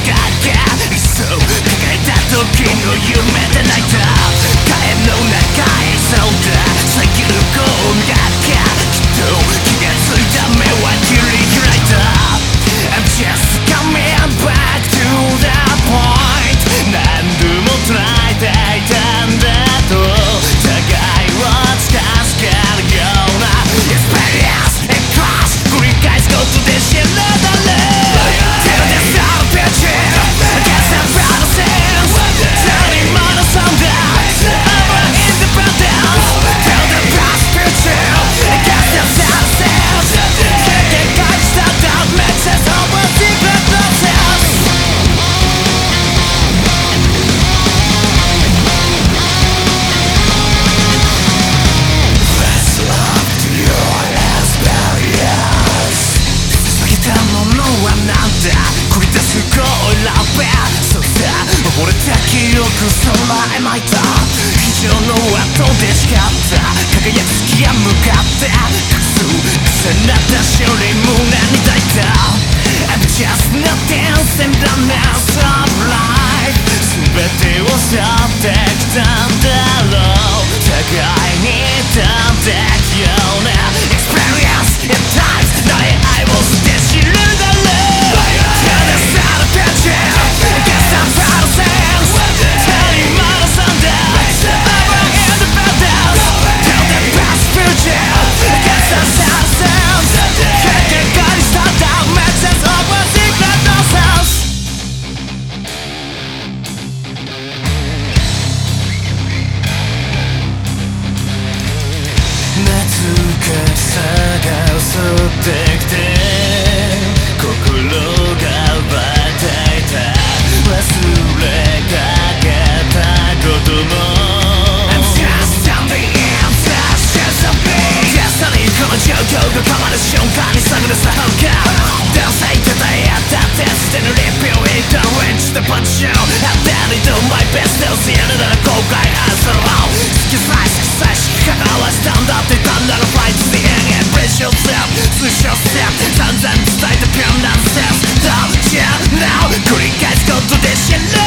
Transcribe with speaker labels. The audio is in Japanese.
Speaker 1: が理想抱えた時の夢で泣いた火炎の中へそうだ遮るゴミがきっと気がついた目は切り開いた I'm just coming back to the point 何度も繋いでいたんだと互いを近づけるような Experience and cross 繰り返すことで知るだろう Till the sun pitching against the battlefields Turning modern sundial over independence Till the past pitching against the battlefields Can't catch the dark mixes over secret process Let's love to your experience 捧げたものはなんだ繰り出す声ラベそうさ溺れた記憶空へ巻いた非常の後で誓った輝く月へ向かって隠す重なった勝利胸に抱いた I'm just nothing in the mess of life 全てを去ってきたんだろう互いに立ってきような Experience in times 慣れ合いを捨て知るだろう Till the sun pitching against the battlefields Turning modern sundial over independence Till the past future against the battlefields Can't get caught in the dark mixes over secret nonsense懐かしさが襲ってきて心が奪っていた忘れかけたことも I'm just standing in the shadows of me Destiny この状況が変わる瞬間に探るさ方が男性たたえ合ったって捨てぬリピをインターレンジでパンチを I'm ready to do my best で教えるなら後悔あるその好きさえしか関わらずんだって単なる Fight to the end and brace yourself 通称 Step 散々伝えたピュアなセンスどうじゃ Now 繰り返すことで知る